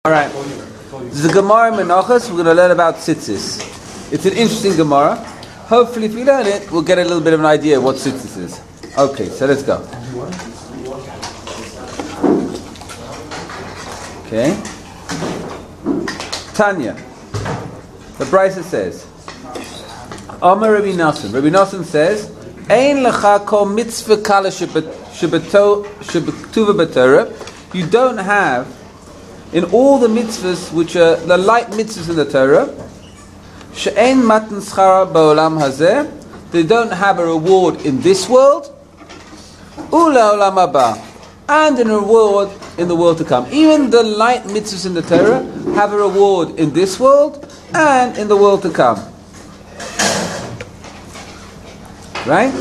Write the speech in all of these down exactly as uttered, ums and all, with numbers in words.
Alright, this is a Gemara in Menachos. We're going to learn about tzitzis. It's an interesting Gemara. Hopefully if we learn it, we'll get a little bit of an idea of what tzitzis is. Okay, so let's go. Okay. Tanya. The Brisa says, Amar Rabbi Nassim. Rabbi Nassim says, Ein lecha kol mitzvah kala shebetuva b'Torah. You don't have in all the mitzvahs, which are the light mitzvahs in the Torah, she'ein matan schara ba'olam hazeh, they don't have a reward in this world, ula olam haba, and a reward in the world to come. Even the light mitzvahs in the Torah have a reward in this world and in the world to come. Right?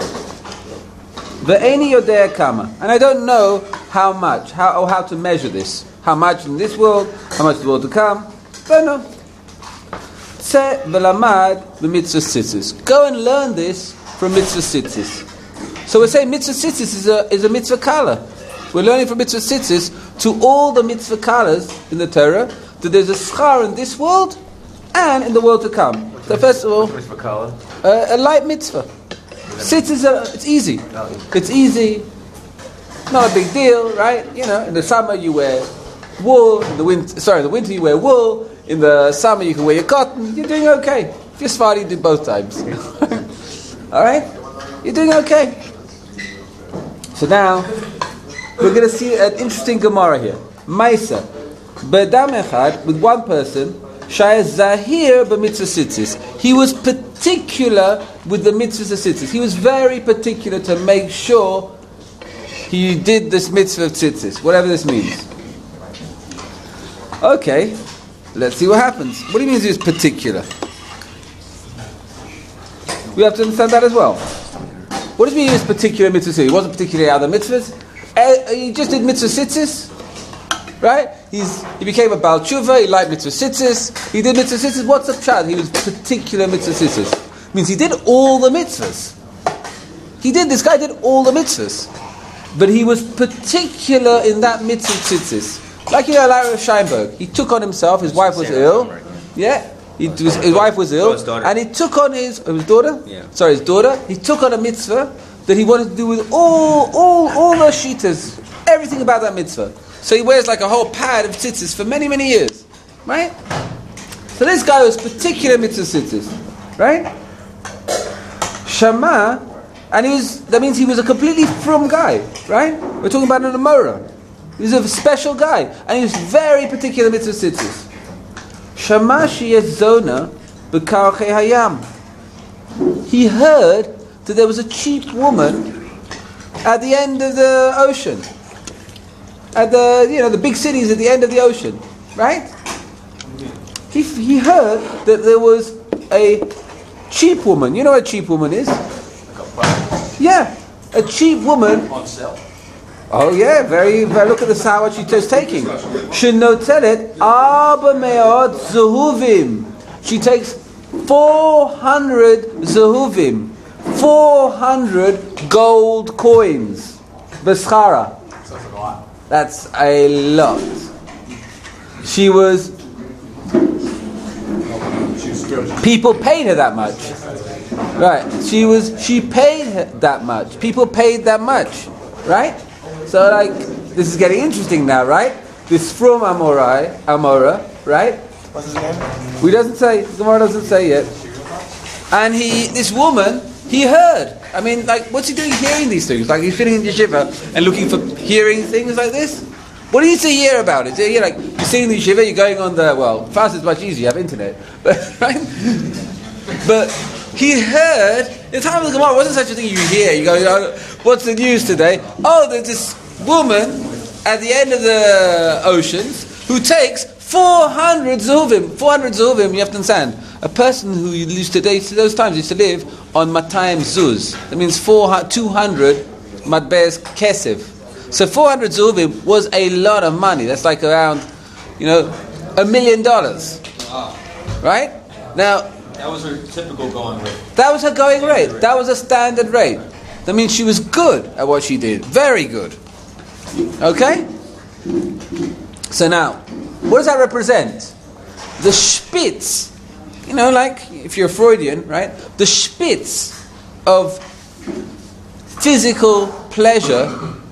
Ve'eni yodea kama, and I don't know how much, how or how to measure this. How much in this world, how much in the world to come. Don't know. Tzeh v'lamad b'mitzvah tzitzis. Go and learn this from mitzvah tzitzis. So we're saying mitzvah tzitzis is a, is a mitzvah kala. We're learning from mitzvah tzitzis to all the mitzvah kalas in the Torah, that there's a schar in this world and in the world to come. So first of all, mitzvah kala? Uh, a light mitzvah. Tzitzis, are, it's easy. It's easy. Not a big deal, right? You know, in the summer you wear wool, in the winter, sorry, in the winter you wear wool, in the summer you can wear your cotton, you're doing okay. If you're smart, you do both times. Alright? You're doing okay. So now, we're going to see an interesting Gemara here. Maisa. B'adam echad, with one person, shaya zahir b'mitzvah tzitzis. He was particular with the mitzvah tzitzis. He was very particular to make sure he did this mitzvah of tzitzis, whatever this means. Okay, let's see what happens. What do you mean he was particular? We have to understand that as well. What does it mean he was particular mitzvah? He wasn't particularly other mitzvahs. Uh, he just did mitzvah tzitzis, right? He's he became a Baal Tshuva. He liked mitzvah tzitzis. He did mitzvah tzitzis. What's up, Chad? He was particular mitzvah tzitzis. Means he did all the mitzvahs. He did. This guy did all the mitzvahs. But he was particular in that mitzvah tzitzis. Like you know, Larry Scheinberg, he took on himself. His wife was ill. Yeah, he was, his wife was ill, and he took on his his daughter. Yeah. Sorry, his daughter. He took on a mitzvah that he wanted to do with all all all the shitas, everything about that mitzvah. So he wears like a whole pad of tzitzis for many many years, right? So this guy was particular mitzvah tzitzis, right? Shama. And he was, that means he was a completely frum guy, right? We're talking about an Amora. He was a special guy. And he was very particular mitzvah tzitzis. Shama sheyes zona b'karchei hayam. He heard that there was a cheap woman at the end of the ocean. At the, you know, the big cities at the end of the ocean, right? He, he heard that there was a cheap woman. You know what a cheap woman is? Yeah, a cheap woman. On sale. Oh yeah, very, very. Look at the sour she was taking. Shenotelet arba me'od zehuvim. She takes four hundred zehuvim, four hundred gold coins. Beschara. That's a lot. She was. People paid her that much. Right, she was. She paid her that much. People paid that much, right? So, like, this is getting interesting now, right? This from Amorai, Amora, right? What's his name? We doesn't say. Gemara doesn't say yet. And he, this woman, he heard. I mean, like, what's he doing hearing these things? Like, he's sitting in yeshiva and looking for hearing things like this. What do you say hear about it? You're like you're sitting in the yeshiva, you're going on the well. Fast is much easier. You have internet, but right, but. He heard, in the time of the Gemara, wasn't such a thing you hear. You go, you know, what's the news today? Oh, there's this woman at the end of the oceans who takes four hundred zehuvim. four hundred zehuvim, you have to understand. A person who used to, those times used to live on matayim zuz. That means four, two hundred matbeis kesef. So four hundred zehuvim was a lot of money. That's like around, you know, a million dollars. Right? Now, that was her typical going rate. That was her going rate. That was a standard rate. That means she was good at what she did. Very good. Okay? So now, What does that represent? The spitz, you know, like if you're Freudian, right? The spitz of physical pleasure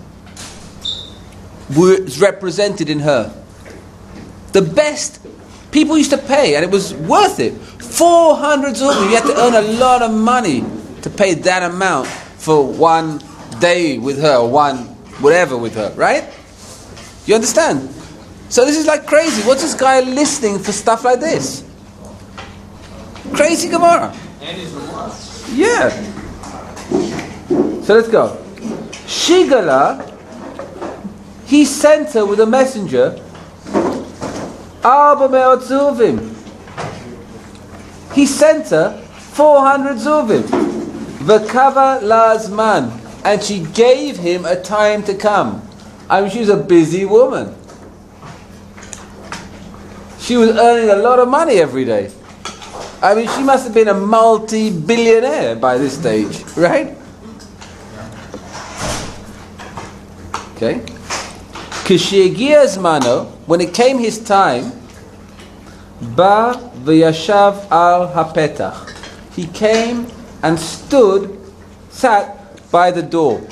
was represented in her. The best people used to pay, and it was worth it. four hundred zubim. You had to earn a lot of money to pay that amount for one day with her, or one whatever with her, right? You understand? So this is like crazy. What's this guy listening for stuff like this? Crazy Gemara. And he's Gemara. Yeah. So let's go. Shigala, he sent her with a messenger. Arba me'ot zuvim. He sent her four hundred zuvim. V'kava lazman. And she gave him a time to come. I mean, she was a busy woman. She was earning a lot of money every day. I mean, she must have been a multi-billionaire by this stage, right? Okay. Kishigia zmano, when it came his time, ba v'yashav al hapetach. He came and stood, sat by the door.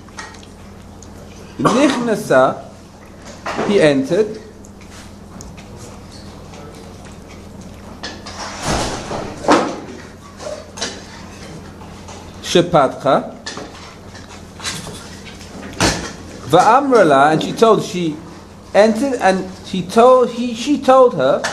Nichnasa, he entered. Shepatcha. Va'amrala, and she told, she entered and she told, he, she told her,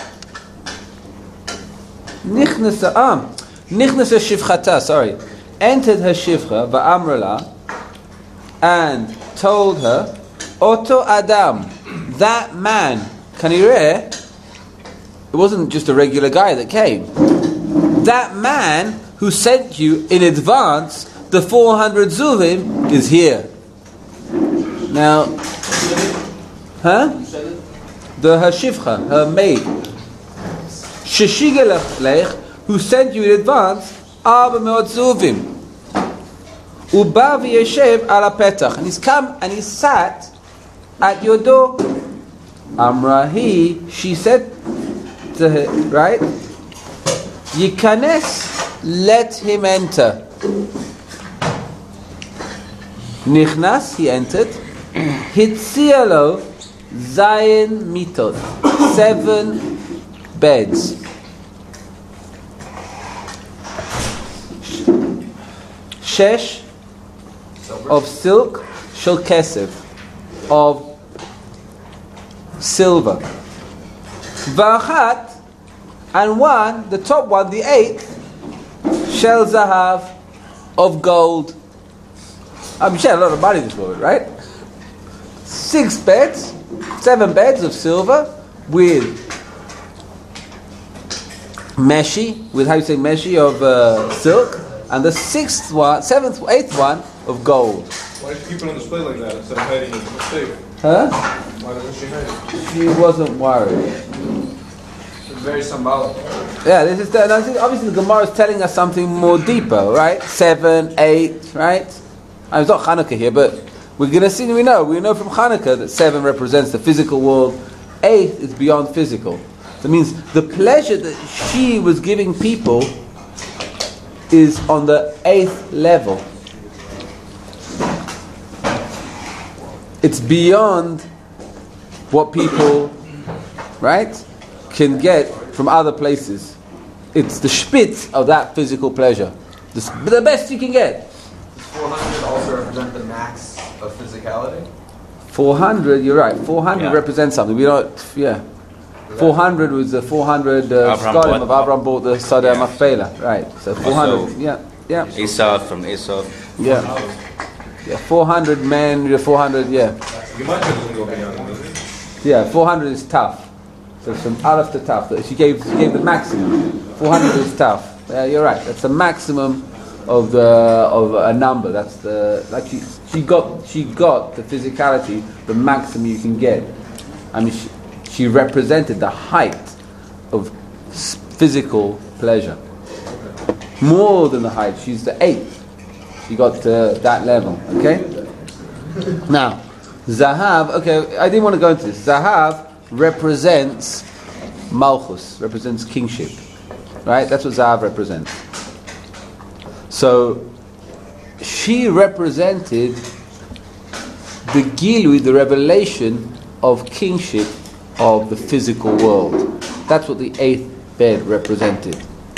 Nichnasa, ah, Nichnasa shivchata, sorry, entered her shivcha, va'amrala, and told her, Oto Adam, that man, kanireh, it wasn't just a regular guy that came. That man who sent you in advance the four hundred zuvim is here. Now, huh? The her shivcha, her maid, Sheshigelech, who sent you in advance, Arba me'ot zuvim. Uba v'yeshev ala petach, and he's come and he sat at your door. Amrahi, she said to her, right? Yikanes, let him enter. Nichnas, he entered. Hitzialo, zayin mitot, seven beds. Shesh, of silk, shel kesef, of silver. V'achat, and one, the top one, the eighth, shel zahav, of gold. I'm sure a lot of money this woman, right? Six beds, seven beds of silver with meshi, with how you say meshi of uh, silk, and the sixth one, seventh, eighth one of gold. Why did she keep it on display like that instead of hiding it? Mistake. Huh? Why doesn't she hide it? She wasn't worried. It's very symbolic. Yeah, this is the, and I think obviously the Gemara is telling us something more deeper, right? Seven, eight, right? I mean, it's not Hanukkah here, but we're going to see, we know, we know from Hanukkah that seven represents the physical world, eight is beyond physical. That means the pleasure that she was giving people is on the eighth level. It's beyond what people, right, can get from other places. It's the spitz of that physical pleasure. The, the best you can get. Does four hundred also represent the max of physicality? four hundred, you're right. four hundred Yeah. represents something. We don't, yeah. four hundred was the four hundred uh, Abraham Scolim of bought- Abraham bought the Sadeh Yeah. Machpelah. Right. So four hundred, Also- yeah, yeah, Esau from Esau. yeah. Yeah, four hundred men, four hundred, yeah. You might doesn't go beyond it, does it? Yeah, four hundred is tough. So from Aleph to tough. She gave, she gave the maximum. four hundred is tough. Yeah, you're right. That's the maximum of the of a number. That's the like she she got she got the physicality, the maximum you can get. I mean, she, she represented the height of s- physical pleasure. More than the height. She's the eighth. She got to that level. Okay. Now, Zahav. Okay, I didn't want to go into this. Zahav represents Malchus, represents kingship. Right? That's what Zahav represents. So, she represented the Gilui, the revelation of kingship of the physical world. That's what the eighth bed represented.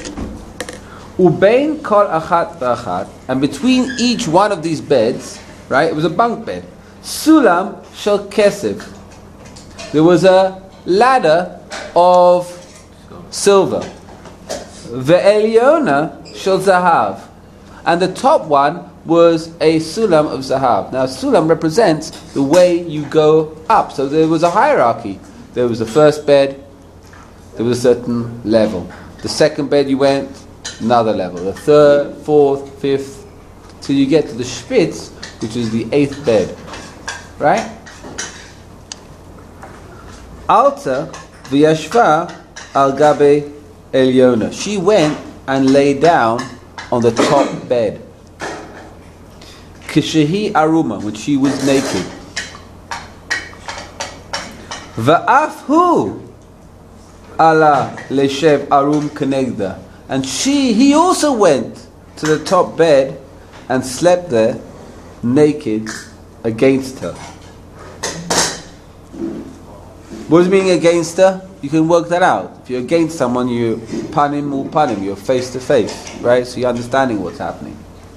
Ubein kol achat v'achat, and between each one of these beds, right, it was a bunk bed. Sulam shel kesef. There was a ladder of silver. Ve'eliona shel zahav, and the top one was a sulam of zahav. Now, sulam represents the way you go up. So there was a hierarchy. There was the first bed. There was a certain level. The second bed you went, another level. The third, fourth, fifth, till you get to the Spitz, which is the eighth bed. Right? Alta v'yashva al gabe Eliona. She went and lay down on the top bed. Kishehi aruma, when she was naked. Va'af hu ala leshev arum kenegda. And she, he also went to the top bed and slept there naked against her. What does it mean against her? You can work that out. If you're against someone, you panim or panim, you're face to face, right? So you're understanding what's happening.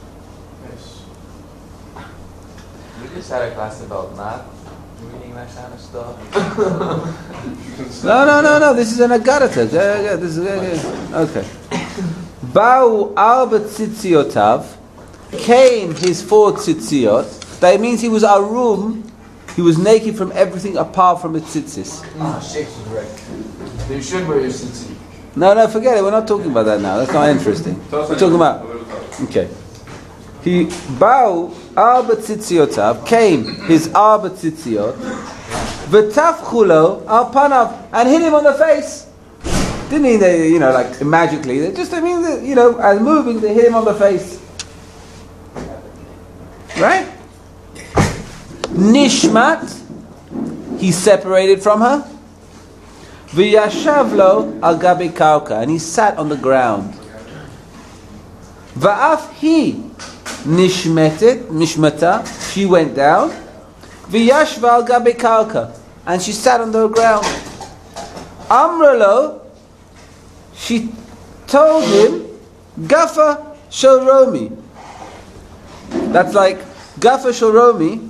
We just had a class about math, reading that kind of stuff. No, no, no, no. This is an agarata. Yeah, yeah, this is yeah, okay. Ba'u arba tzitziyotav, came his four tzitziot. That means he was arum. He was naked from everything apart from his tzitzis. Ah, Sheikh is right. They should wear your tzitzit. No, no, forget it. We're not talking about that now. That's not interesting. We're talking about. Okay. He ba'u arba tzitziyotav, came his arba tzitziot, v'tafchulo al panav, and hit him on the face. Didn't mean they, you know, like magically. They just, I mean, that, you know, as moving, they hit him on the face. Right? Nishmat, he separated from her. V'yashavlo al gabi kauka, and he sat on the ground. Va'af he nishmetet, nishmata, she went down. V'yashva al gabi kauka, and she sat on the ground. Amralo, she told him, Gafa Shoromi. That's like, Gafa Shoromi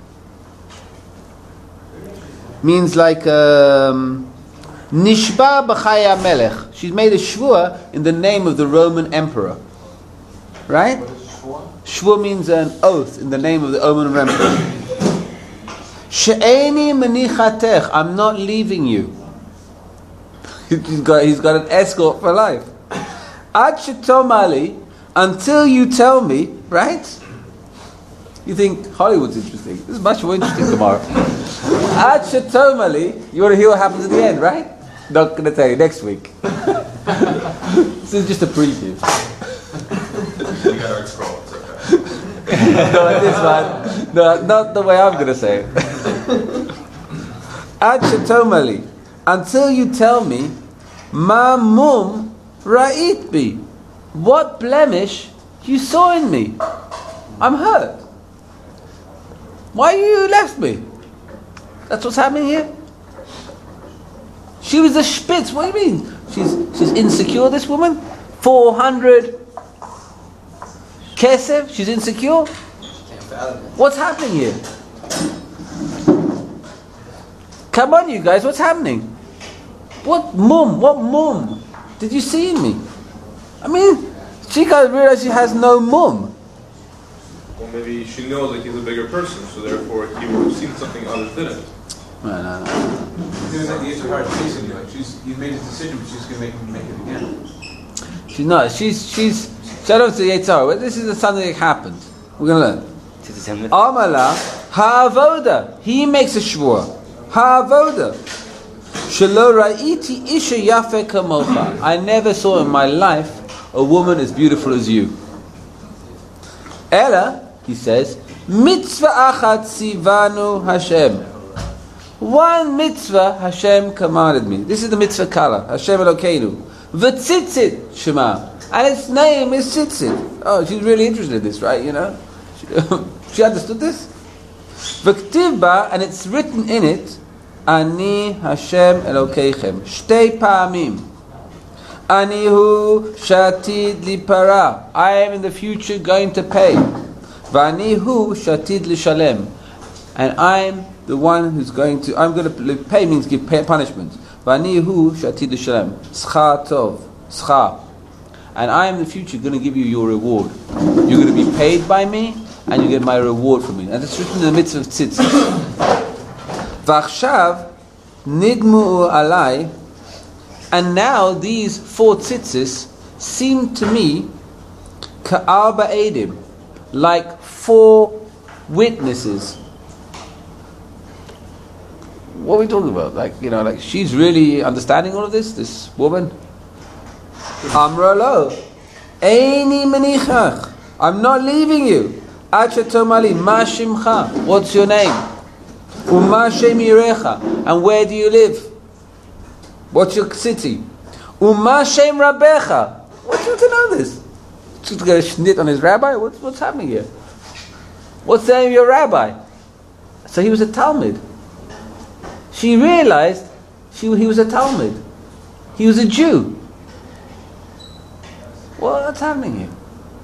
means like, um, Nishba B'chaya Melech. She's made a shvua in the name of the Roman emperor. Right? Shvua means an oath in the name of the Roman emperor. She'eni menichatech, I'm not leaving you. He's got, he's got an escort for life. Ad shetomali, until you tell me, right? You think Hollywood's interesting. This is much more interesting tomorrow. Ad shetomali, you want to hear what happens at the end, right? Not going to tell you next week. This is just a preview. You got our scroll, it's okay. No, this one. No, not the way I'm going to say it. Ad shetomali, until you tell me, ma mum ra'it bi, what blemish you saw in me. I'm hurt. Why you left me? That's what's happening here. She was a spitz. What do you mean? She's she's insecure, this woman? four hundred kesef? She's insecure? What's happening here? Come on, you guys, what's happening? What mum? What mum did you see in me? I mean, she can't realize she has no mum. Well, maybe she knows that he's a bigger person, so therefore he would have seen something others didn't. No, no, no. Because at the age of hard facing you, like she's you made a decision, but she's gonna make him make it again. She's not. She's she's. Shout out to the Yitzhar. This is something that happened. We're gonna learn. Amala ha'avoda. He makes a shvur. Ha'avoda. Shelo ra'iti isha yafe kamocha. I never saw in my life a woman as beautiful as you. Ella, he says, mitzvah achat sivanu Hashem. One mitzvah Hashem commanded me. This is the mitzvah kala. Hashem Elokeinu. V'tzitzit Shema. And its name is tzitzit. Oh, she's really interested in this, right? You know? She, she understood this? V'ktivba, and it's written in it, Ani Hashem Elokeichem. Shtei pa'amim. Ani hu shatid lipara. I am in the future going to pay. V'ani hu shatid lishalem. And I'm the one who's going to, I'm going to pay means give pay, punishment. V'ani hu shatid lishalem. Schar tov. Schar. And I am in the future going to give you your reward. You're going to be paid by me, and you get my reward from me. And it's written in the midst of tzitzit. V'achshav nidmu alai. And now these four tzitzis seem to me ka'arba edim, like four witnesses. What are we talking about? Like, you know, like she's really understanding all of this, this woman? Amra lo, eini menichach. I'm not leaving you. Acha tomali, ma shimcha. What's your name? Uma shem yirecha. And where do you live? What's your city? Uma shem rabbecha. What do you want to know this? Just going to schnit on his rabbi? What's, what's happening here? What's the name of your rabbi? So he was a Talmud. She realized she, he was a Talmud. He was a Jew. What's happening here?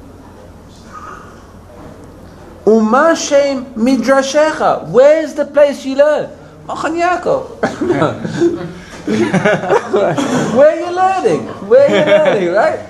Uma shem midrashecha. Where's the place you learn? Machan Yaakov. Where are you learning? Where are you learning, right?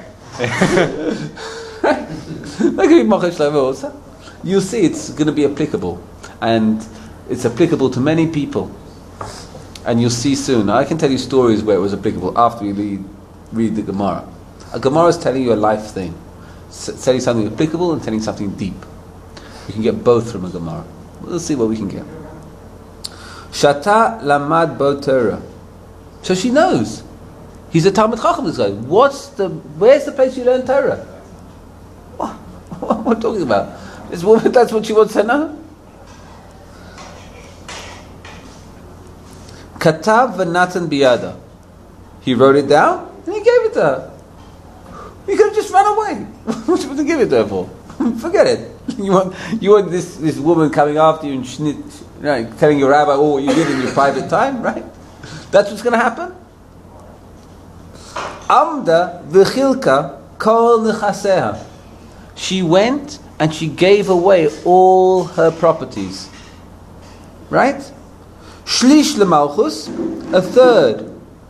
You'll see it's going to be applicable. And it's applicable to many people. And you'll see soon. Now, I can tell you stories where it was applicable after we read, read the Gemara. A Gemara is telling you a life thing. It's telling you something applicable and telling you something deep. You can get both from a Gemara. We'll see what we can get. Shata lamad bo Torah. So she knows. He's a Talmud Chacham, this guy. What's the, where's the place you learn Torah? What, what am I talking about? This woman, that's what she wants to know? Katav v'natan biyada. He wrote it down and he gave it to her. You could have just run away. What you want to give it to her for? Forget it. You want you want this, this woman coming after you and schnit, you know, telling your rabbi, oh, what you did in your private time, right? That's what's going to happen. Amda v'chilka kol nechaseha. She went and she gave away all her properties. Right? Shlish lemalchus, a third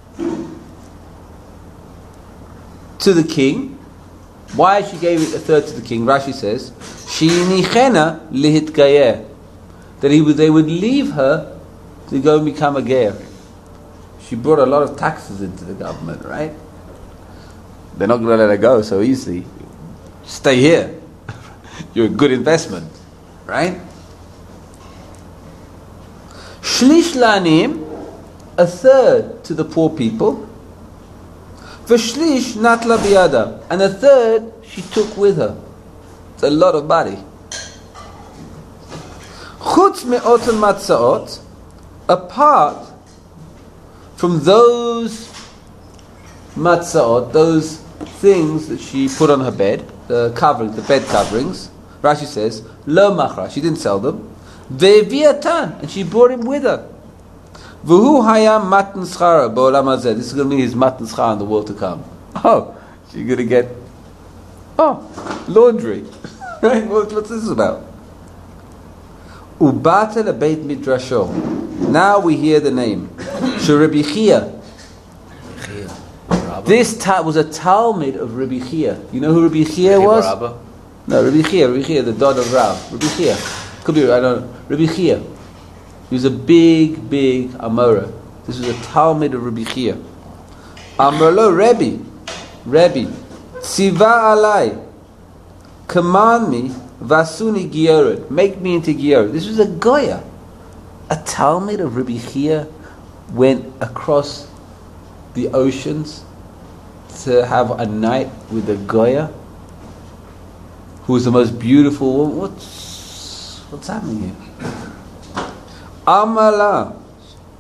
to the king. Why she gave it a third to the king? Rashi says, Shinichena lihitgayer, that he would, they would leave her to go and become a ger. She brought a lot of taxes into the government, right? They're not going to let her go so easily. Stay here. You're a good investment, right? Shlish lanim, a third to the poor people. V'shlish natla biyada, and a third she took with her. It's a lot of money. Chutz me'otan matzaot, apart from those matzaot, those things that she put on her bed, the covering, the bed coverings. Rashi says, lo machra, she didn't sell them. Ve'viatan, and she brought him with her. V'hu hayam matan schara ba'olam hazeh. This is going to be his matan schara in the world to come. Oh, she's going to get, oh, laundry. Right? What, what's this about? Ubata lebeit midrasho. Now we hear the name. Rabbi Chia. This ta- was a Talmud of Rabbi Chia. You know who Rabbi Chia was? No, Rabbi Chia, Rabbi Chia, the daughter of Rav. Rabbi Chia. Could be, I don't know. Rabbi Chia. He was a big, big Amora. This was a Talmud of Rabbi Chia. Amrlo Rebbe. Rebbe. Tziva alai. Command me, Vasuni Gioret. Make me into Gioret. This was a Goya. A Talmud of Rabbi Chia went across the oceans to have a night with a Goya who was the most beautiful woman. What's, what's happening here? Amala.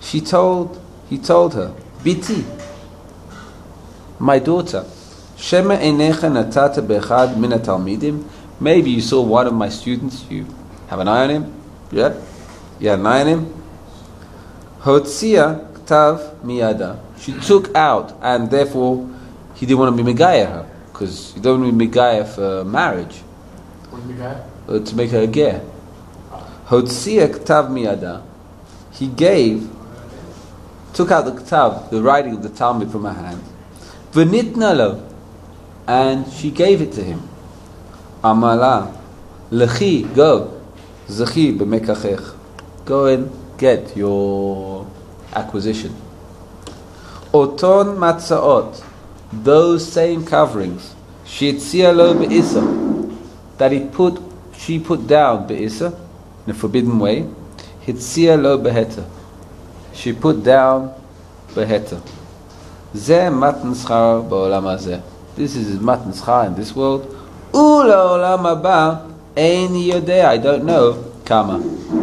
she told, he told her, Biti, my daughter, Shema einecha natata bechad min hatalmidim. Maybe you saw one of my students, you have an eye on him, yeah? You have an eye on him. Hotzia ktav miyada. She took out, and therefore he didn't want to be megaya her, because you don't want to be megaya for marriage. What do you got? Uh, to make her a ger. Hotzia ktav miyada. He gave, took out the ktav, the writing of the Talmud from her hand. V'nitna lo, and she gave it to him. Amala, lechi, go, zechi b'mekachech, go and get your acquisition. Oton matzaot, those same coverings, shetzia lo be'isa, that he put, she put down be'isa, in a forbidden way, hitzia lo beheta, she put down beheta. Ze matan schar ba'olam hazeh. This is matan schar in this world. Ula olam haba ein yodea. I don't know kama.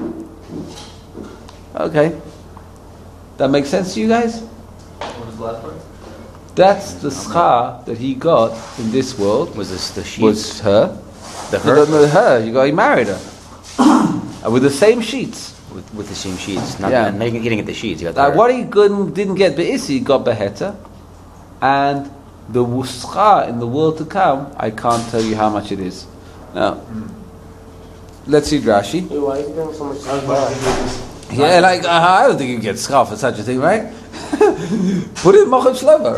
Okay, that makes sense to you guys? What was the last part? That's the schar that he got in this world. Was this the sheets? Was her? The No, her? no, no, her. You got he married her, and with the same sheets. With, with the same sheets. Not, Yeah. not getting, getting at the sheets. You got the Like her. what he couldn't, didn't get be'isi, he got beheta, and the schar in the world to come, I can't tell you how much it is. Now, let's read Rashi. Hey, why is there so much time? Yeah, like uh, I don't think you get schar for such a thing, right? Put it in Mochel Shlomo,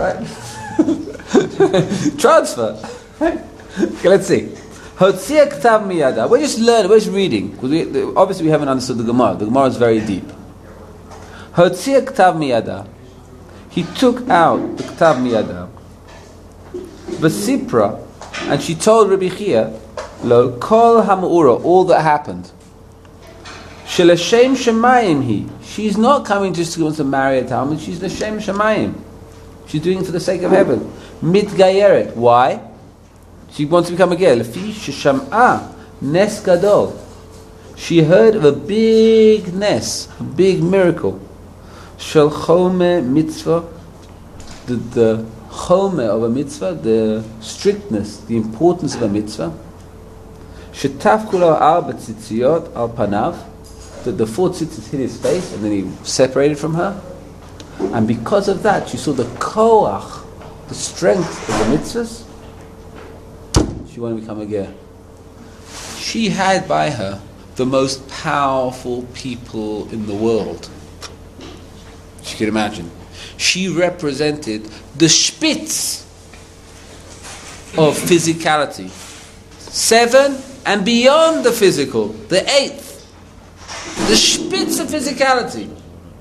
right? Transfer. Okay, let's see. Hotzia ktav miyada. We're just learning, we're just reading. Because we, the, obviously we haven't understood the Gemara. The Gemara is very deep. Hotzia ktav miyada. He took out the ktav miyada. V'sipra, and she told Rabbi Chia, lo kol hamura, all that happened. Shelashem shemayim he. She's not coming just to want to marry a Talmud. She's l'shem shemayim. She's doing it for the sake of heaven. Mitgayeret. Why? She wants to become a ger. Lefi shesham'a nes gadol. She heard of a big nes, a big miracle. Shel chome mitzvah. The, the chome of a mitzvah, the strictness, the importance of a mitzvah. Shetaf kulo arba tzitziot al panav. That the four tzitzit hit his face, and then he separated from her. And because of that, she saw the koach, the strength of the mitzvahs. She wanted to become a ger. She had by her the most powerful people in the world. She could imagine. She represented the spitz of physicality. Seven and beyond the physical, the eighth. The spitz of physicality.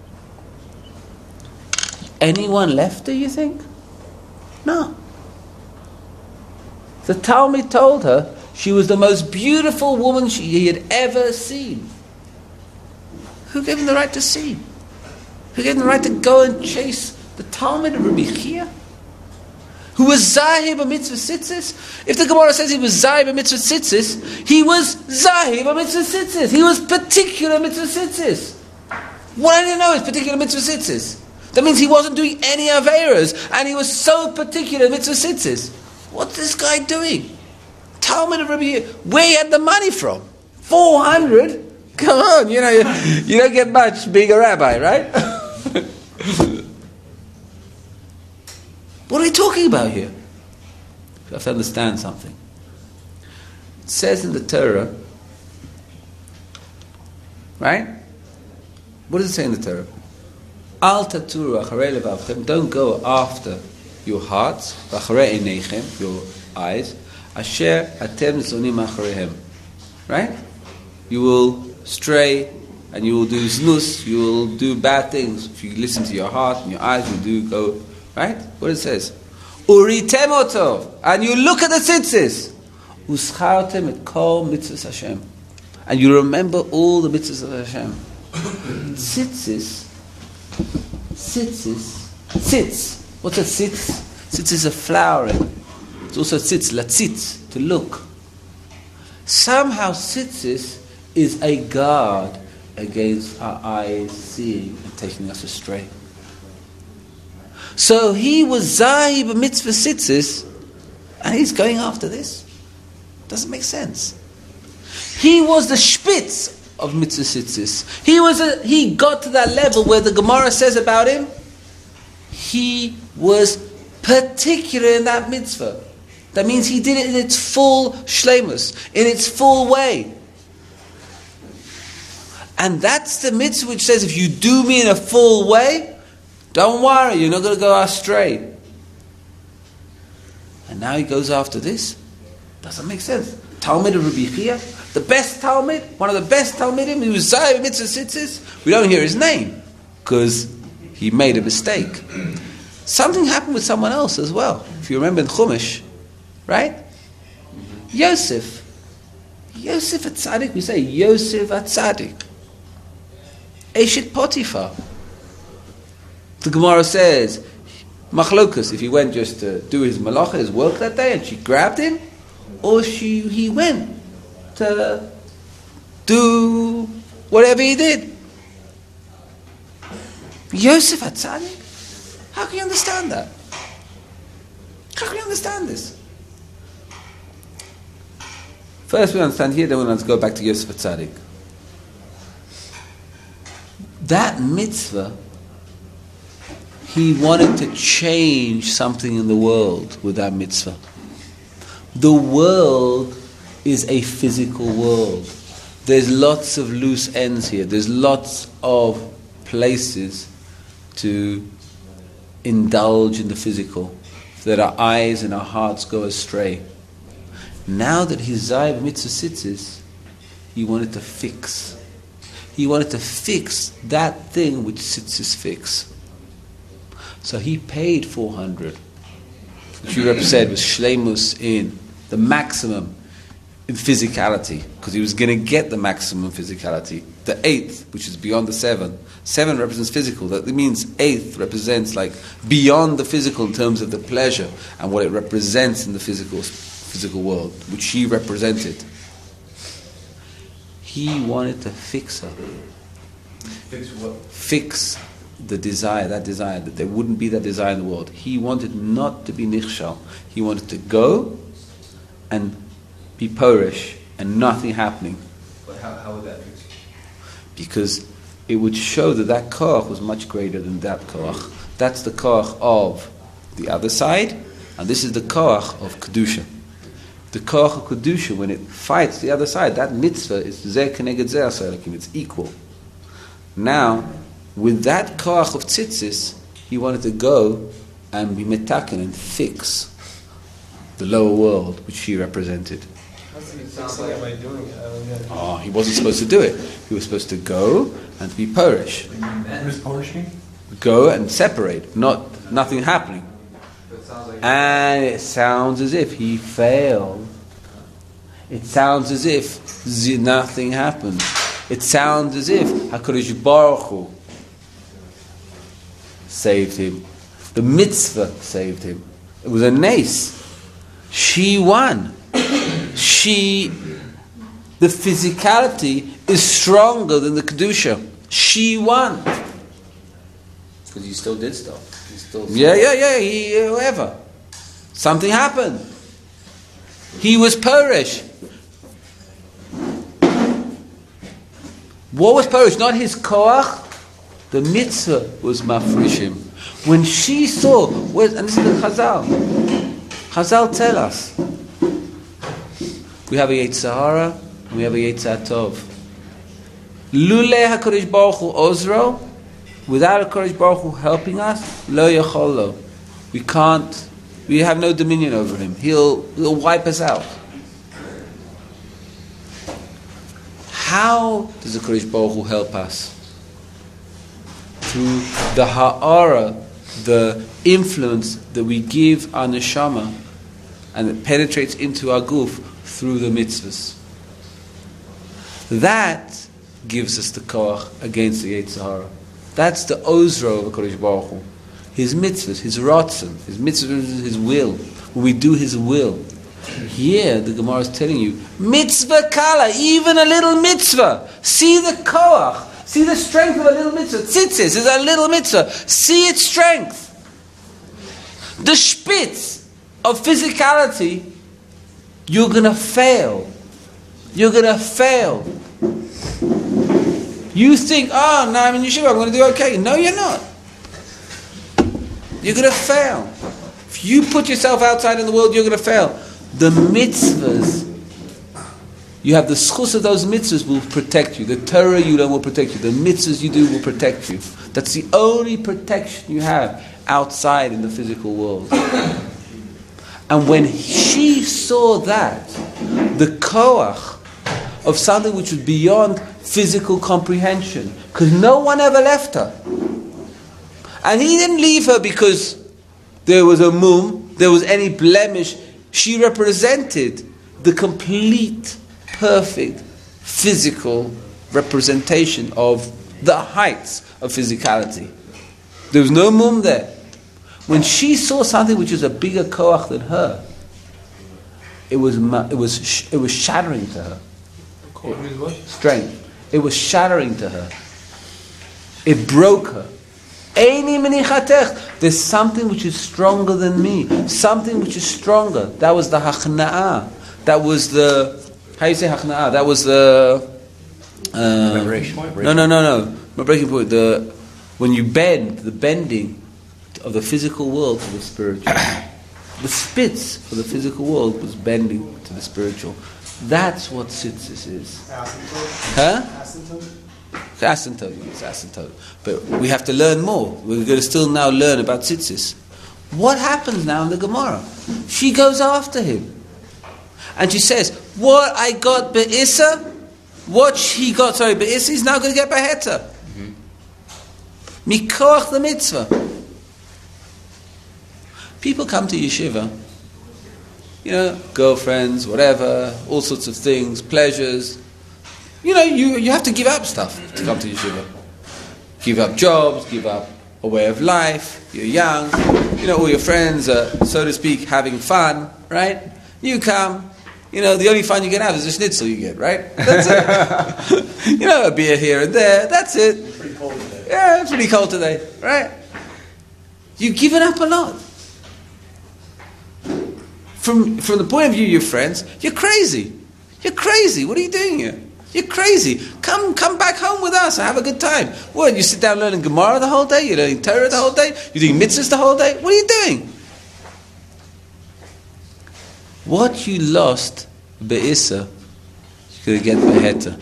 Anyone left, do you think? No. The Talmud told her she was the most beautiful woman she, he had ever seen. Who gave him the right to see? Who gave him the right to go and chase the Talmud of Rabbi Chia? Who was Zahib a mitzvah tzitzis? If the Gemara says he was Zahib a mitzvah tzitzis, he was Zahib a mitzvah tzitzis. He was particular mitzvah tzitzis. What do you know is particular mitzvah tzitzis? That means he wasn't doing any Averas, and he was so particular mitzvah tzitzis. What's this guy doing? Talmud of Rabbi Chia. Where he had the money from? Four hundred? Come on, you know, you, you don't get much being a rabbi, right? What are we talking about here? You have to understand something. It says in the Torah, right? What does it say in the Torah? Al taturu acharei levavchem. Don't go after your hearts, acharei einechem, your eyes. Asher atem zonim achareihem. Right? You will stray and you will do znus. You will do bad things. If you listen to your heart and your eyes, you do go. Right? What it says? Uritem otov. And you look at the tzitzis. Uschartem et kol mitzvahs Hashem. And you remember all the mitzvahs of Hashem. Tzitzis. Tzitzis. Tzitz. What's a tzitz? Tzitz is a flowering. It's also tzitz, latzitz, to look. Somehow tzitzis is a guard against our eyes seeing and taking us astray. So he was Zai b'mitzvah tzitzis, and he's going after this. Doesn't make sense. He was the spitz of mitzvah tzitzis. He was a, he got to that level where the Gemara says about him, he was particular in that mitzvah. That means he did it in its full shleimus, in its full way. And that's the mitzvah which says if you do me in a full way, don't worry, you're not going to go astray. And now he goes after this. Doesn't make sense. Talmud of Rabbi Chia, the best Talmud, one of the best Talmudim, he was Zayim Mitzvah Tzitzis. We don't hear his name because he made a mistake. Something happened with someone else as well. If you remember in Chumash, right? Yosef. Yosef at Tzaddik, we say Yosef at Tzaddik. Eshet Potiphar. The Gemara says, Machlokas, if he went just to do his malacha, his work that day, and she grabbed him, or she he went to do whatever he did. Yosef at Tzaddik? How can you understand that? How can you understand this? First we understand here, then we want to go back to Yosef at Tzaddik. That mitzvah, he wanted to change something in the world with that mitzvah. The world is a physical world. There's lots of loose ends here. There's lots of places to indulge in the physical, so that our eyes and our hearts go astray. Now that he's Zayim Mitzvah Tzitzis, he wanted to fix. He wanted to fix that thing which Tzitzis fix. So he paid four hundred, which you said was shleimus in the maximum in physicality, because he was going to get the maximum physicality. The eighth, which is beyond the seven. Seven represents physical. That means eighth represents like beyond the physical in terms of the pleasure and what it represents in the physical physical world, which he represented. He wanted to fix her. Fix what? Fix the desire, that desire, that there wouldn't be that desire in the world. He wanted not to be nichshal. He wanted to go and be porish and nothing happening. But how, how would that fix it? Because it would show that that koach was much greater than that koach. That's the koach of the other side, and this is the koach of kedusha. The koach of kedusha, when it fights the other side, that mitzvah is zeh keneged zeh asaylakim. It's equal. Now, with that koach of tzitzis, he wanted to go and be metaken and fix the lower world which he represented. Oh, he wasn't supposed to do it. He was supposed to go and be porish. Go and separate, not nothing happening. And it sounds as if he failed. It sounds as if z- nothing happened. It sounds as if HaKadosh Baruch Hu saved him. The mitzvah saved him. It was a nace. She won. She, the physicality is stronger than the kedusha. She won. Because you still did stuff. You still Yeah, yeah, yeah. He, uh, whatever. Something happened. He was porish. What was porish? Not his koach. The mitzvah was mafrishim. When she saw, where's, and this is the Chazal. Chazal tell us. We have a Yetzer Hara, and we have a Yetzer Tov. Lulei HaKadosh Baruch Hu Ozro, without HaKadosh Baruch Hu helping us, lo yachol lo. We can't, we have no dominion over him. He'll, he'll wipe us out. How does HaKadosh Baruch Hu help us? Through the ha'ara, the influence that we give our neshama, and it penetrates into our guf through the mitzvahs. That gives us the koach against the Yetzer Hara. That's the ozro of HaKadosh Baruch Hu. His mitzvahs, his ratzon, his mitzvahs, his will. When we do his will. Here, the Gemara is telling you, mitzvah kala, even a little mitzvah. See the koach. See the strength of a little mitzvah. Tzitzis is a little mitzvah. See its strength. The spitz of physicality, you're going to fail. You're going to fail. You think, oh, now I'm in yeshiva, I'm going to do okay. No, you're not. You're going to fail. If you put yourself outside in the world, you're going to fail. The mitzvahs, you have the schus of those mitzvahs will protect you. The Torah you learn will protect you. The mitzvahs you do will protect you. That's the only protection you have outside in the physical world. And when she saw that, the koach of something which was beyond physical comprehension, because no one ever left her. And he didn't leave her because there was a mum, there was any blemish. She represented the complete, perfect, physical representation of the heights of physicality. There was no mum there. When she saw something which was a bigger koach than her, it was it was it was shattering to her. It, strength. It was shattering to her. It broke her. Eini menichatech. There's something which is stronger than me. Something which is stronger. That was the hachna'ah. That was the, how you say hachna'ah? That was the uh, Liberation. No, no, no, no. My breaking point. The when you bend, the bending of the physical world to the spiritual. The spitz for the physical world was bending to the spiritual. That's what tzitzis is. Huh? It's asymptote. It's asymptote. But we have to learn more. We're going to still now learn about tzitzis. What happens now in the Gemara? She goes after him. And she says, what I got be'issa, what he got, sorry, be'issa, he's now going to get beheta. Mikoach the mitzvah. People come to yeshiva, you know, girlfriends, whatever, all sorts of things, pleasures. You know, you, you have to give up stuff to come to yeshiva. Give up jobs, give up a way of life. You're young, you know, all your friends are, so to speak, having fun, right? You come, you know, the only fun you can have is a schnitzel you get, right? That's it. You know, a beer here and there, that's it. It's pretty cold today. Yeah, it's pretty cold today, right? You've given up a lot. From from the point of view of your friends, you're crazy. You're crazy. What are you doing here? You're crazy. Come come back home with us and have a good time. What, you sit down learning Gemara the whole day? You're learning Torah the whole day? You're doing mitzvahs the whole day? What are you doing? What you lost, be'issa, you're going to get beheta.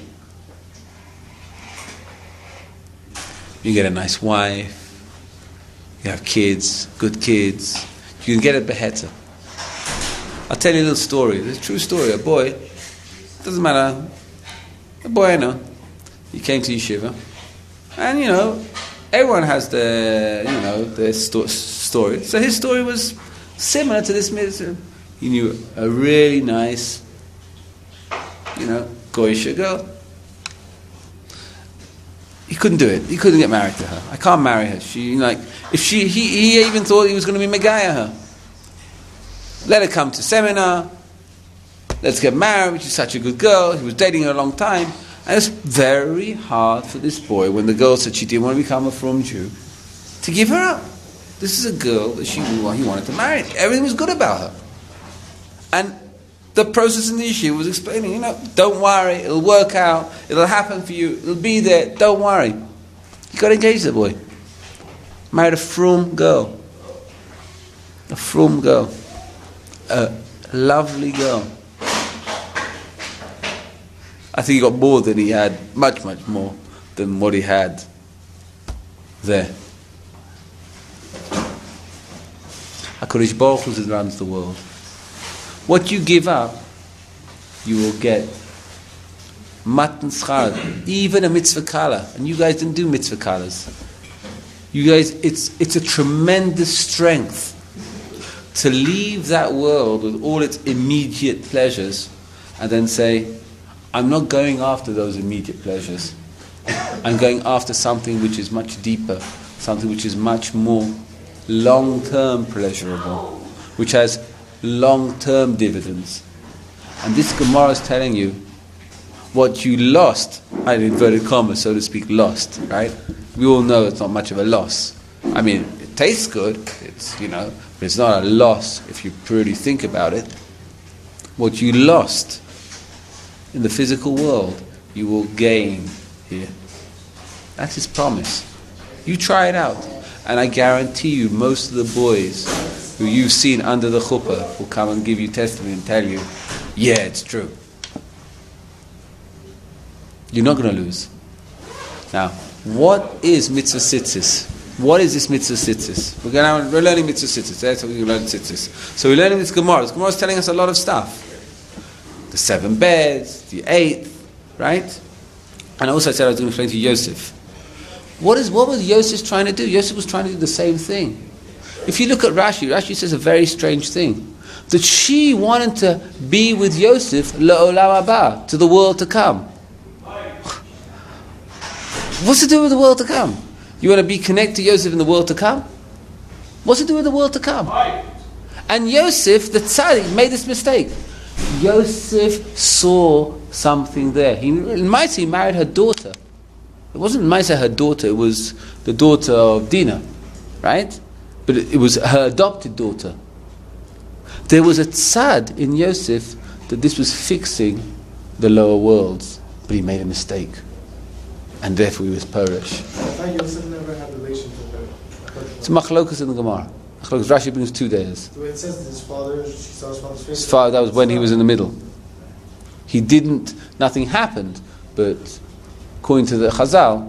You get a nice wife. You have kids, good kids. You can get a beheta. I'll tell you a little story. It's a true story. A boy, doesn't matter, a boy I know, he came to yeshiva, and you know, everyone has their, you know, their sto- story. So his story was similar to this mitzvah. He knew a really nice, you know, goyisha girl. He couldn't do it. He couldn't get married to her. I can't marry her. She, like, if she, he, he even thought he was going to be megaya her. Let her come to seminar. Let's get married. She's such a good girl. He was dating her a long time. And it was very hard for this boy when the girl said she didn't want to become a frum Jew to give her up. This is a girl that she he wanted to marry. Everything was good about her. And the process in the yeshiva was explaining, you know, don't worry, it'll work out, it'll happen for you, it'll be there, don't worry. He got engaged to the boy. Married a frum girl. A frum girl. A lovely girl. I think he got more than he had, much, much more than what he had there. HaKadosh Baruch Hu runs the world. What you give up, you will get. Matan schar, even a mitzvah kala. And you guys didn't do mitzvah kalas. You guys, it's it's a tremendous strength to leave that world with all its immediate pleasures and then say, I'm not going after those immediate pleasures. I'm going after something which is much deeper, something which is much more long-term pleasurable, which has long-term dividends. And this Gemara is telling you, what you lost, I inverted commas, so to speak, lost, right? We all know it's not much of a loss. I mean, it tastes good, it's, you know, but it's not a loss if you purely think about it. What you lost in the physical world, you will gain here. That's his promise. You try it out, and I guarantee you most of the boys who you've seen under the chuppah will come and give you testimony and tell you, yeah, it's true. You're not going to lose. Now, what is mitzvah tzitzis? What is this mitzvah tzitzis? We're, going we're learning mitzvah tzitzis. That's how we learn tzitzis. So we're learning this Gemara. This Gemara is telling us a lot of stuff. The seven beds, the eighth, right? And also I said I was going to explain to Yosef. What is what was Yosef trying to do? Yosef was trying to do the same thing. If you look at Rashi, Rashi says a very strange thing. That she wanted to be with Yosef la'olam haba, to the world to come. What's to do with the world to come? You want to be connected to Yosef in the world to come? What's to do with the world to come? And Yosef, the tzaddik, made this mistake. Yosef saw something there. He, in Maisa, he married her daughter. It wasn't Maisa her daughter, it was the daughter of Dinah, right? But it, it was her adopted daughter. There was a tzad in Yosef that this was fixing the lower worlds, but he made a mistake. And therefore he was perish. I thought Yosef never had a relation to her. It's machlokas in the Gemara. Machlokas, Rashi brings two days. The way it says that his father, she saw his father's face. His father, that was when he was in the middle. He didn't, nothing happened, but according to the Chazal,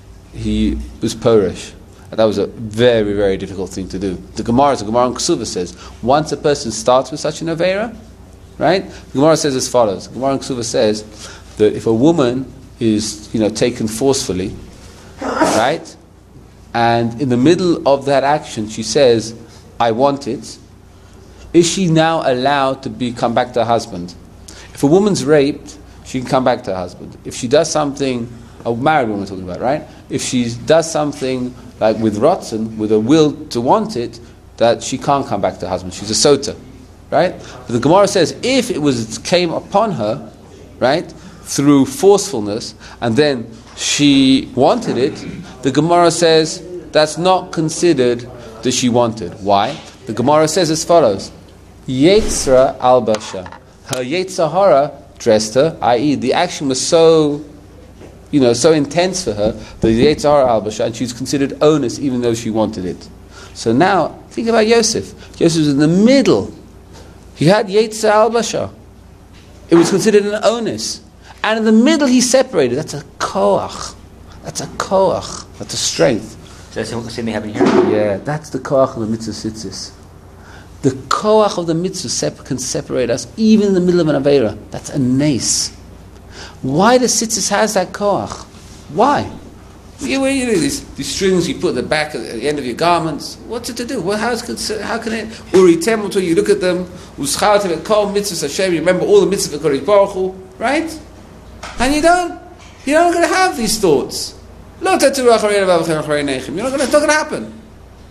he was perish. And that was a very, very difficult thing to do. The Gemara, the Gemara in Ksuva says, once a person starts with such an Aveira, right? The Gemara says as follows. The Gemara in Ksuva says that if a woman is, you know, taken forcefully, right? And in the middle of that action, she says, I want it. Is she now allowed to be come back to her husband? If a woman's raped, she can come back to her husband. If she does something, a married woman we're talking about, right? If she does something like with Rotzen, with a will to want it, that she can't come back to her husband. She's a sota, right? But the Gemara says, if it was it came upon her, right, through forcefulness, and then she wanted it, the Gemara says that's not considered that she wanted. Why? The Gemara says as follows: Yetzra albasha. Her Yetzahara dressed her, that is, the action was so, you know, so intense for her, the Yetzahara albasha, and she's considered onus even though she wanted it. So now, think about Yosef. Yosef was in the middle. He had Yetzah albasha. It was considered an onus. And in the middle he separated. That's a koach. That's a koach. That's a strength. So that's the same thing happening here? Yeah, that's the koach of the mitzvah tzitzis. The koach of the mitzvah sep- can separate us even in the middle of an aveira. That's a nace. Why the tzitzis has that koach? Why? You, you know, these, these strings you put at the back at the end of your garments. What's it to do? Well, how, is, how can it? Uri temel, you look at them. Uschaltem kol mitzvahs Hashem. You remember all the mitzvahs of Kodesh Baruch Hu, right? And you don't. You're not going to have these thoughts. You're not going to. It's not going to happen.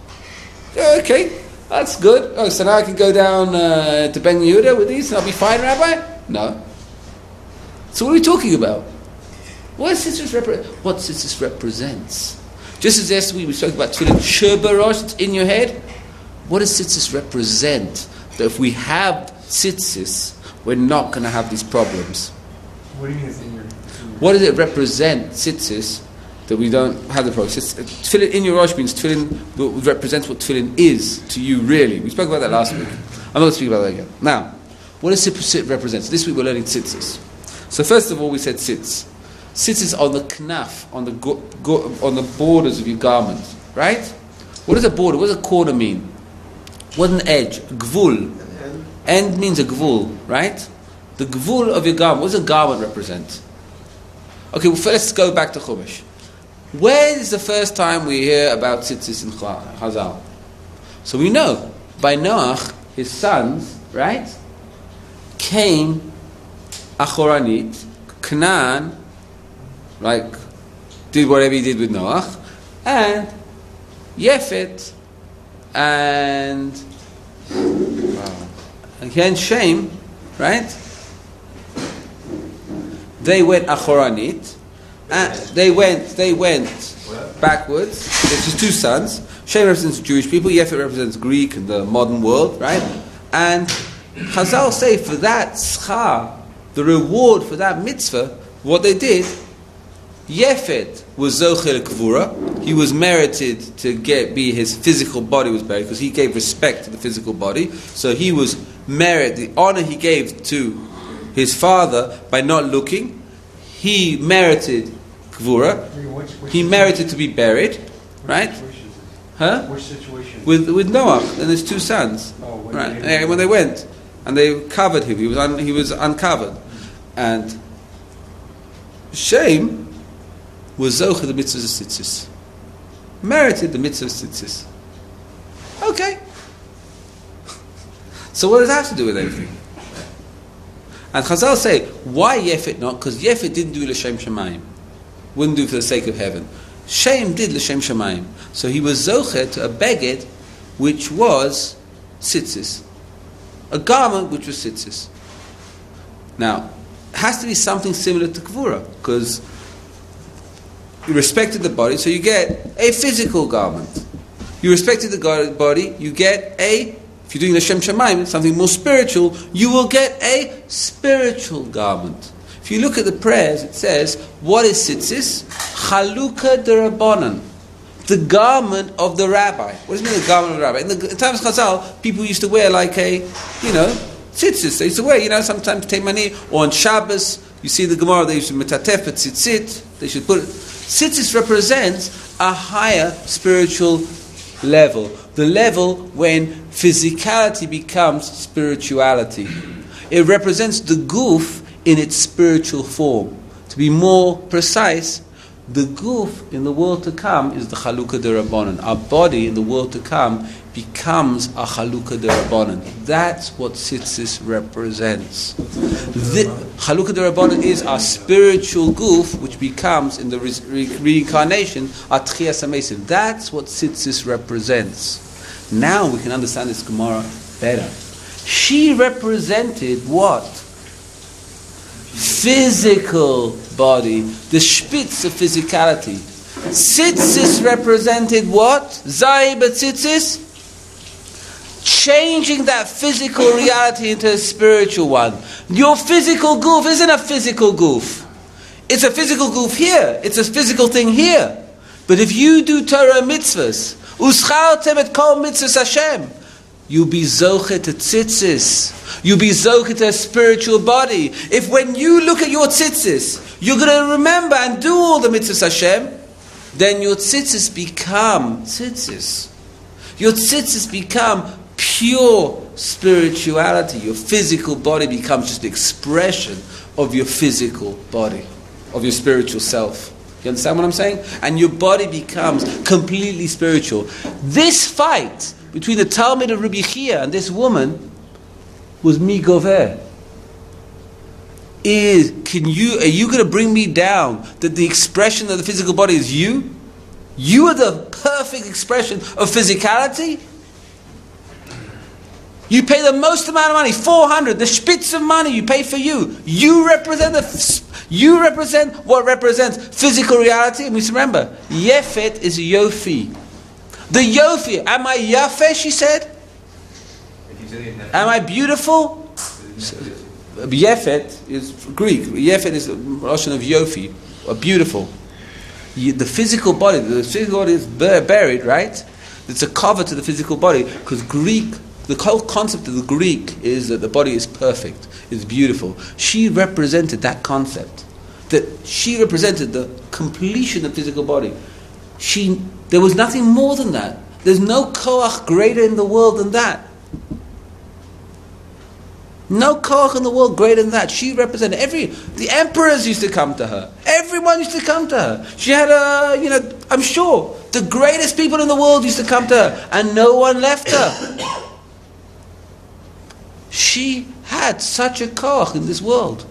Okay, that's good. Oh, so now I can go down uh, to Ben Yehuda with these, and I'll be fine, Rabbi? No. So what are we talking about? What tzitzis repre- What tzitzis represents? Just as yesterday we spoke about tefillin shebarosh, it's in your head. What does tzitzis represent? That if we have tzitzis, we're not going to have these problems. What do you mean it's in your... What does it represent, tzitzis, that we don't have the problem? Tefillin in your rosh means tefillin represents what tefillin is to you, really. We spoke about that last week. I'm not going to speak about that again. Now, what does tzitzis represent? This week we're learning tzitzis. So first of all, we said tzitz. Tzitz is on the knaf, on the go, go, on the borders of your garment, right? What is a border? What does a corner mean? What an edge? Gvul. End means a gvul, right? The gvul of your garment. What does a garment represent? Okay, well, let's go back to Chumash. Where is the first time we hear about tzitzis in Chazal? So we know by Noach, his sons, right, came Achoranit, Canaan, like did whatever he did with Noach, and Yefet, and and Shem, right? they went achoranit, and they went, they went backwards. There's his two sons. Shem represents Jewish people, Yefet represents Greek and the modern world, right? And Chazal say for that schar, the reward for that mitzvah, what they did, Yefet was zochel kvura. He was merited to get be his physical body was buried because he gave respect to the physical body. So he was merit the honor he gave to his father by not looking. He merited kvura. Which, which He merited to be buried, right? Which situation is this? Huh? Which situation? With with Noah and his two sons, Oh, when right? they- And when they went and they covered him, he was un, he was uncovered, and Shem was zocher the mitzvah of tzitzis, merited the mitzvah of tzitzis. Okay. So what does that have to do with anything? And Chazal say, why Yefet not? Because Yefet didn't do l'shem shemayim, wouldn't do for the sake of heaven. Shem did l'shem shemayim, so he was zocher to a beged, which was tzitzis, a garment which was tzitzis. Now, it has to be something similar to kvura, because you respected the body, so you get a physical garment. You respected the go- body, you get a, if you're doing the Shem Shemaim, something more spiritual, you will get a spiritual garment. If you look at the prayers, it says, what is tzitzis? Chalukah derabanan, the garment of the rabbi. What does it mean, the garment of the rabbi? In the in times of Chazal, people used to wear like a, you know, tzitzis. They used to wear, you know, sometimes teimani, or on Shabbos, you see the Gemara, they used to metatef at tzitzit, they should put it. Tzitzis represents a higher spiritual level. The level when physicality becomes spirituality. It represents the guf in its spiritual form. To be more precise, the guf in the world to come is the chalukah derabanan. Our body in the world to come becomes a chalukah derabanan. That's what tzitzis represents. The chalukah derabanan is our spiritual guf, which becomes in the re- re- reincarnation our tchias hamesim. That's what tzitzis represents. Now we can understand this Gemara better. She represented what? Physical body, the spitz of physicality. Tzitzis represented what? Zai b'tzitzis? Changing that physical reality into a spiritual one. Your physical goof isn't a physical goof. It's a physical goof here. It's a physical thing here. But if you do Torah mitzvahs, uschartem et kol mitzvahs Hashem, you'll be zoche to tzitzis. You'll be zoche to a spiritual body. If when you look at your tzitzis, you're going to remember and do all the mitzvahs Hashem, then your tzitzis become tzitzis. Your tzitzis become pure spirituality. Your physical body becomes just the expression of your physical body, of your spiritual self. You understand what I'm saying? And your body becomes completely spiritual. This fight between the Talmud of Rabbi Chia and this woman was mi gover. Is can you are you going to bring me down that the expression of the physical body is you? You are the perfect expression of physicality. You pay the most amount of money, four hundred, the spitz of money you pay for you. You represent the you represent what represents physical reality. And we remember, Yefet is Yofi. The Yofi, am I Yafeh, she said? Am I beautiful? Yefet is Greek. Yefet is the Russian of Yofi, or beautiful. The physical body, the physical body is buried, right? It's a cover to the physical body, because Greek, the whole concept of the Greek is that the body is perfect, is beautiful. She represented that concept. That she represented the completion of the physical body. She, there was nothing more than that. There's no koach greater in the world than that. No koach in the world greater than that. She represented every, the emperors used to come to her. Everyone used to come to her. She had a, you know, I'm sure, the greatest people in the world used to come to her, and no one left her. She had such a koach in this world.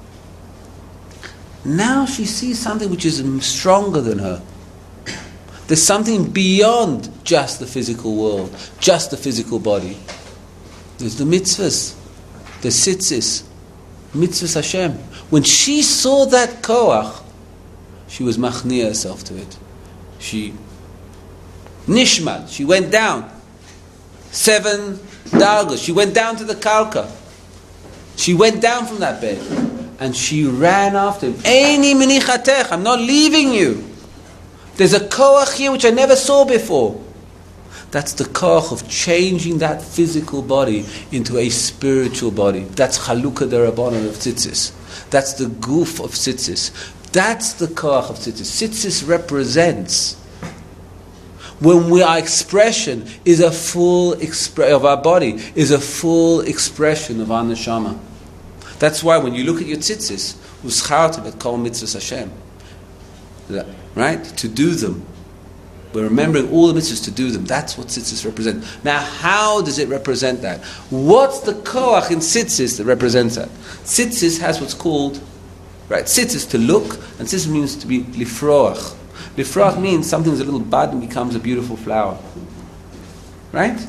Now she sees something which is stronger than her. There's something beyond just the physical world, just the physical body. There's the mitzvahs, the tzitzis. Mitzvahs Hashem. When she saw that koach, she was machnia herself to it. She nishmal. She went down seven dargas. She went down to the kalka. She went down from that bed and she ran after him. Eini menichatech. I'm not leaving you. There's a koach here which I never saw before. That's the koach of changing that physical body into a spiritual body. That's chalukah derabanan of tzitzis. That's the goof of tzitzis. That's the koach of tzitzis. Tzitzis represents when we, our expression is a full expre- of our body is a full expression of our neshama. That's why when you look at your tzitzis, uschartem et kol mitzvahs Hashem, right? To do them. We're remembering all the mitzvahs to do them. That's what tzitzis represent. Now, how does it represent that? What's the koach in tzitzis that represents that? Tzitzis has what's called, right? Tzitzis to look, and tzitzis means to be lifroach. Lifroach means something's a little bud and becomes a beautiful flower. Right?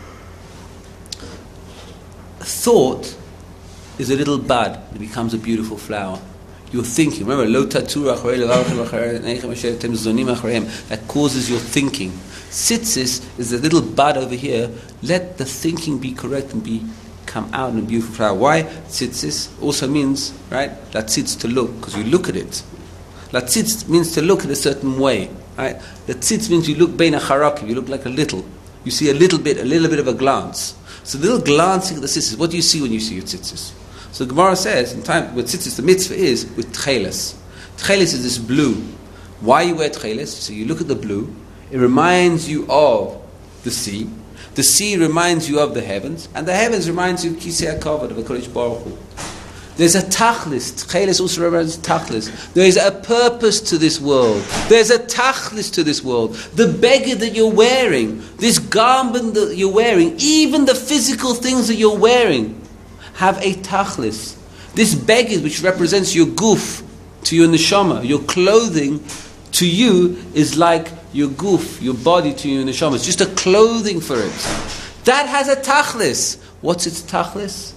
Thought is a little bud that becomes a beautiful flower. You're thinking. Remember, lo tatur acharei that causes your thinking. Tzitzis is a little bud over here. Let the thinking be correct and be come out in a beautiful flower. Why? Tzitzis also means, right? Latzitz to look, because you look at it. Latzitz means to look in a certain way. Right? Latzitz means you look bein acharakim. You look like a little. You see a little bit, a little bit of a glance. So a little glancing at the tzitzis. What do you see when you see your tzitzis? So the Gemara says, in time with tzitzis, the mitzvah is with tcheles. Tcheles is this blue. Why you wear tcheles? So you look at the blue. It reminds you of the sea. The sea reminds you of the heavens, and the heavens reminds you of Kisei HaKavod of HaKadosh Baruch Hu. There's a tachlis. Tcheles also represents tachlis. There is a purpose to this world. There's a tachlis to this world. The beggar that you're wearing, this garment that you're wearing, even the physical things that you're wearing, have a tachlis. This beggar which represents your goof to your neshama, your clothing to you is like your goof, your body to your neshama. It's just a clothing for it. That has a tachlis. What's its tachlis?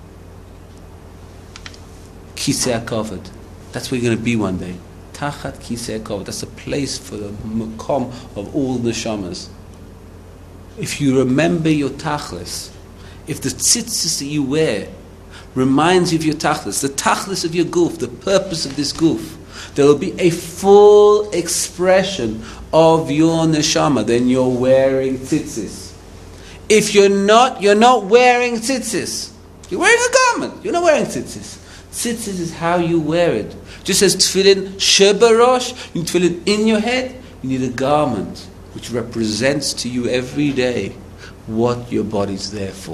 Kisei HaKavod. That's where you're going to be one day. Tachat Kisei HaKavod. That's a place for the makom of all the neshamas. If you remember your tachlis, if the tzitzis that you wear reminds you of your tachlis, the tachlis of your goof, the purpose of this goof, there will be a full expression of your neshama. Then you're wearing tzitzis. If you're not, you're not wearing tzitzis. You're wearing a garment. You're not wearing tzitzis. Tzitzis is how you wear it. Just as tefillin shebarosh, you need tefillin in your head, you need a garment which represents to you every day what your body's there for.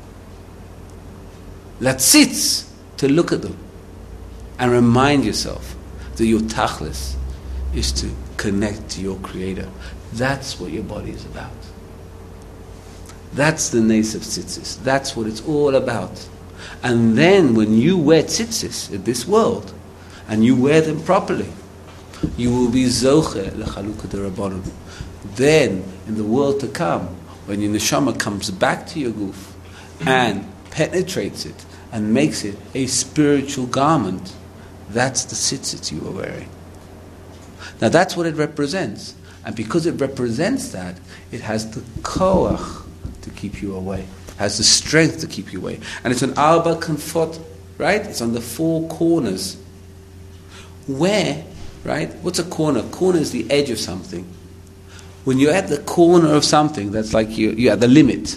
Latzitz, to look at them and remind yourself that your tachlis is to connect to your Creator. That's what your body is about. That's the nes of tzitzis. That's what it's all about. And then when you wear tzitzis in this world, and you wear them properly, you will be zoche lechalukah derabanan. Then, in the world to come, when your neshama comes back to your goof and penetrates it and makes it a spiritual garment, that's the tzitzit you are wearing. Now that's what it represents. And because it represents that, it has the koach to keep you away. It has the strength to keep you away. And it's an arba kanfot, right? It's on the four corners. Where, right? What's a corner? Corner is the edge of something. When you're at the corner of something, that's like you, you're at the limit.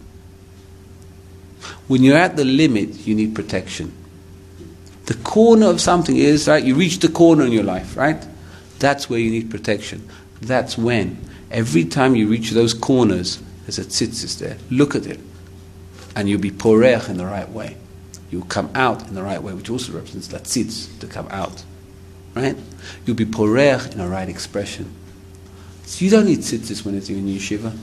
When you're at the limit, you need protection. The corner of something is, right, you reach the corner in your life, right? That's where you need protection. That's when. Every time you reach those corners, there's a tzitzis there. Look at it. And you'll be poreach in the right way. You'll come out in the right way, which also represents that tzitz, to come out. Right? You'll be poreach in a right expression. So you don't need tzitzis when it's in yeshiva.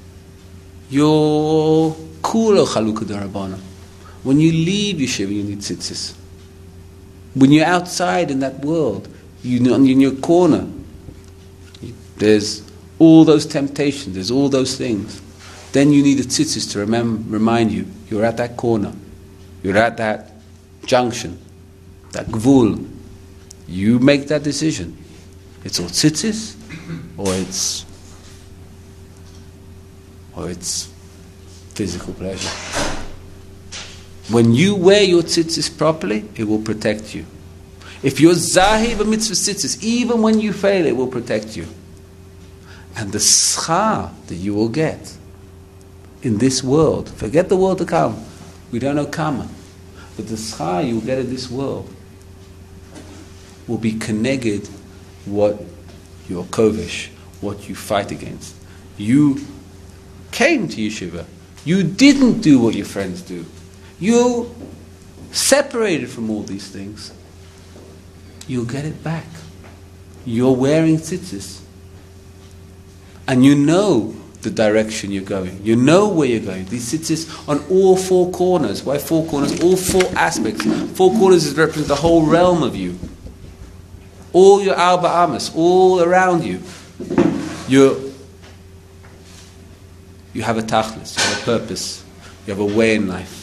You're kulo chalukah derabanan. When you leave yeshiva, you need tzitzis. When you're outside in that world, you're in your corner. There's all those temptations. There's all those things. Then you need the tzitzis to remember, remind you, you're at that corner. You're at that junction, that gvul, you make that decision. It's all tzitzis, or it's or it's physical pleasure. When you wear your tzitzis properly, it will protect you. If you're zahi b'mitzvah tzitzis, even when you fail, it will protect you. And the schar that you will get in this world, forget the world to come, we don't know kama, but the schar you will get in this world will be keneged what your kovish, what you fight against. You came to yeshiva. You didn't do what your friends do. You separated from all these things. You'll get it back. You're wearing tzitzis. And you know the direction you're going. You know where you're going. These tzitzis on all four corners. Why four corners? All four aspects. Four corners is represent the whole realm of you. All your Arba Amas, all around you. You're, you have a tachlis, you have a purpose, you have a way in life.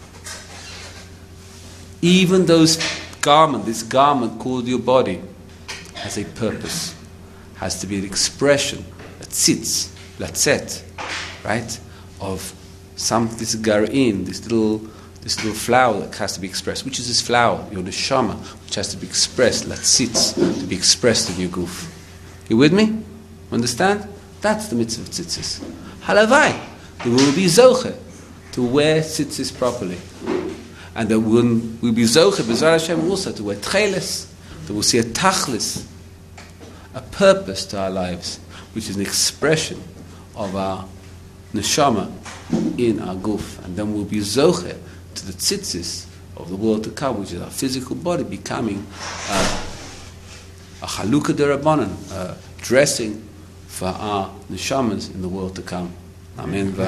Even those garment, this garment called your body, has a purpose. Has to be an expression, a tzitz, latzet, right? Of some, this garin, this little this little flower that has to be expressed. Which is this flower? Your neshama, which has to be expressed, latzitz, to be expressed in your goof. You with me? Understand? That's the mitzvah of tzitzis. Halavai, that we will be zoche to wear tzitzis properly. And that we'll, we'll be zoche, b'zar Hashem also, to wear tcheles, that we'll see a tachlis, a purpose to our lives, which is an expression of our neshama in our goof. And then we'll be zoche to the tzitzis of the world to come, which is our physical body becoming uh, a chalukah derabanan, uh, dressing for our neshamas in the world to come. Amen.